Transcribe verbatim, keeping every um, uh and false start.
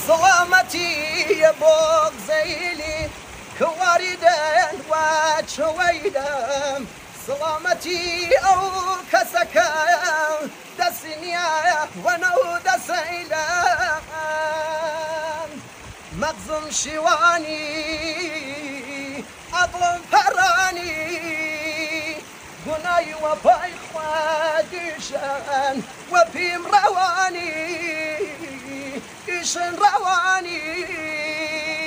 سلامتي بوغ زيلي كواردن وشويدم سلامتي أو كسكا دسنيا ونو دسيلم مغزم شواني أظلم فراني قناي وباي خوادشان وبيم رواني إيشن رواني